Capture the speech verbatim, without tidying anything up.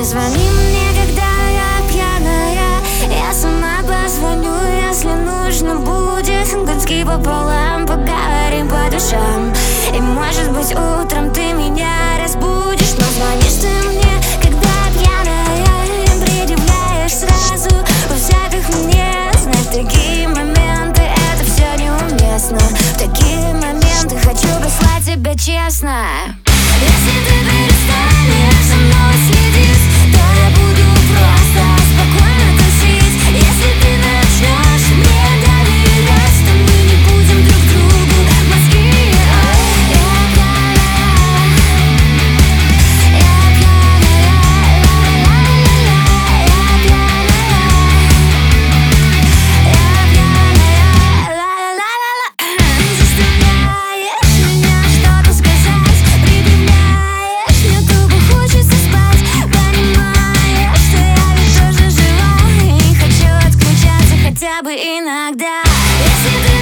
звони мне, когда я пьяная, я сама позвоню, если нужно будет. Гудки пополам, поговорим по душам. И может быть утром ты меня разбудишь. Но звонишь ты мне, когда пьяная, предъявляешь сразу у всяких мне. Знать такие моменты, это все неуместно. В такие моменты хочу послать тебя честно. Если ты перестанешь за мной следить, то я буду просто спокойно тусить. Если ты начнешь мне доверять, то мы не будем друг другу мозги. Я пьяная, я пьяная, я пьяная, я пьяная, ла-ла-ла-ла-ла. Ты заставляешь меня что-то сказать, предъявляешь, мне тупо хочется спать. Понимаешь, что я ведь тоже жива и хочу отключаться хотя бы иногда. Если ты